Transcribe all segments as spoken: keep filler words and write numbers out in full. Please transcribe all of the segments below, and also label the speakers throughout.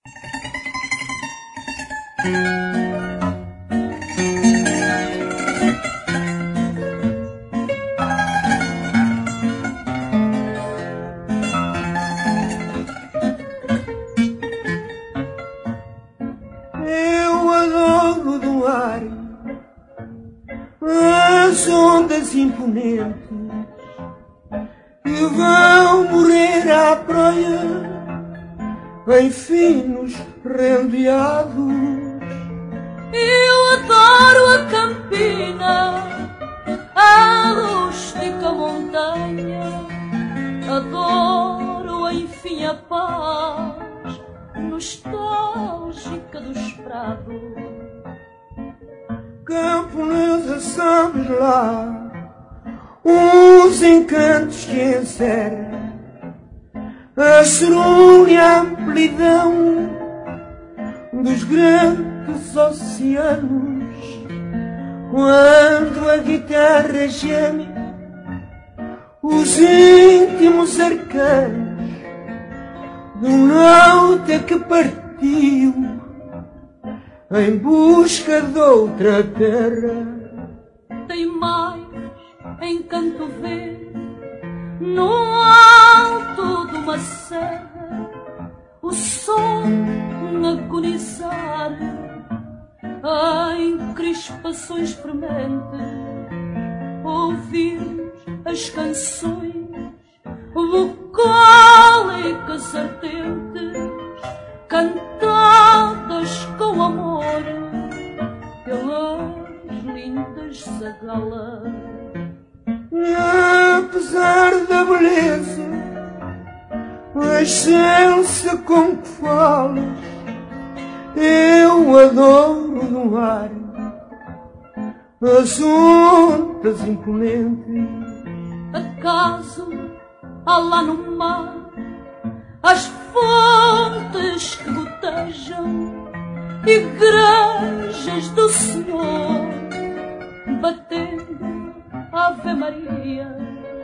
Speaker 1: Eu adoro doar as ondas imponentes que vão morrer à praia em finos rendeados.
Speaker 2: Eu adoro a campina, a rústica montanha, adoro enfim a paz nostálgica dos prados.
Speaker 1: Camponesa, sabes lá os encantos que encerra a serúria e a amplidão dos grandes oceanos. Quando a guitarra geme os íntimos arcanos de um nauta que partiu em busca de outra terra.
Speaker 2: Tem mais encanto ver no alto de uma serra o sol agonizar em crispações frementes, ouvir as canções bucólicas ardentes cantadas com amor pelas lindas zagalas.
Speaker 1: E apesar da beleza, a essência com que falas, eu adoro no ar as ondas imponentes.
Speaker 2: Acaso há lá no mar as fontes que gotejam, igrejas do Senhor batendo Ave Maria,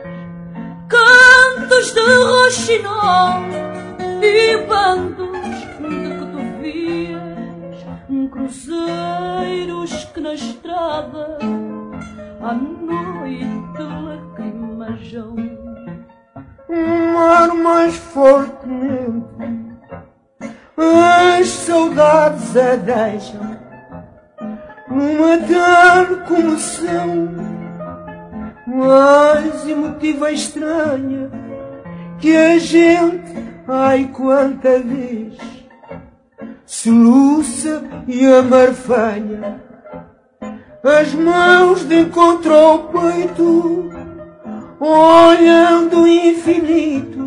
Speaker 2: cantos de roxinol e bandos de cotovias, cruzeiros que na estrada à noite lacrimejam.
Speaker 1: Um mar mais fortemente as saudades a deixam numa tal comoção mais emotiva e estranha que a gente, ai quanta vez, soluça e amarfanha as mãos de encontro ao peito, olhando o infinito.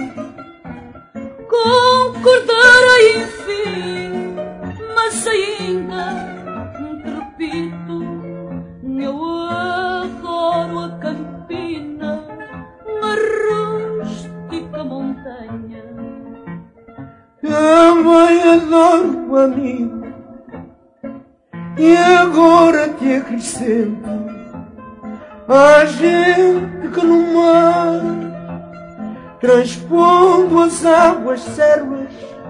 Speaker 2: Concordará enfim, mas ainda te repito, eu adoro a campina, a rústica montanha.
Speaker 1: Também adoro o amigo, e agora te acrescento há gente que no mar, transpondo as águas servas,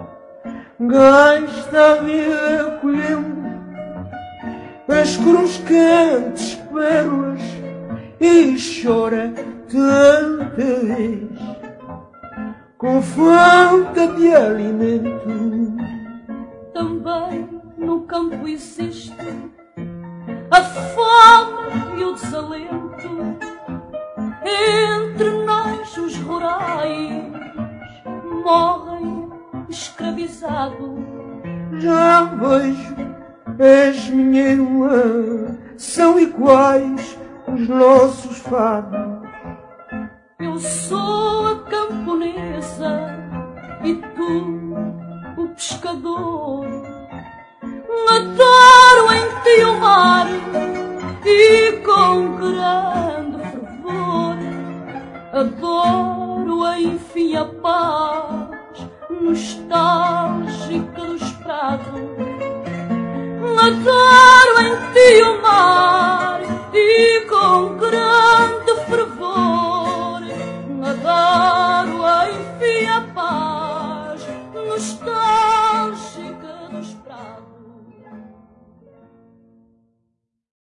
Speaker 1: gasta a vida colhendo as cruscantes pérolas e chora tanta vez com falta de alimento.
Speaker 2: Também no campo existe a fome e o desalento. Entre nós os rurais morrem escravizados.
Speaker 1: Já vejo as minha irmã, são iguais os nossos fados.
Speaker 2: Eu sou a camponesa e tu o pescador. Adoro em ti o mar e com grande fervor adoro enfim a paz nostálgica dos prados. Adoro em ti o mar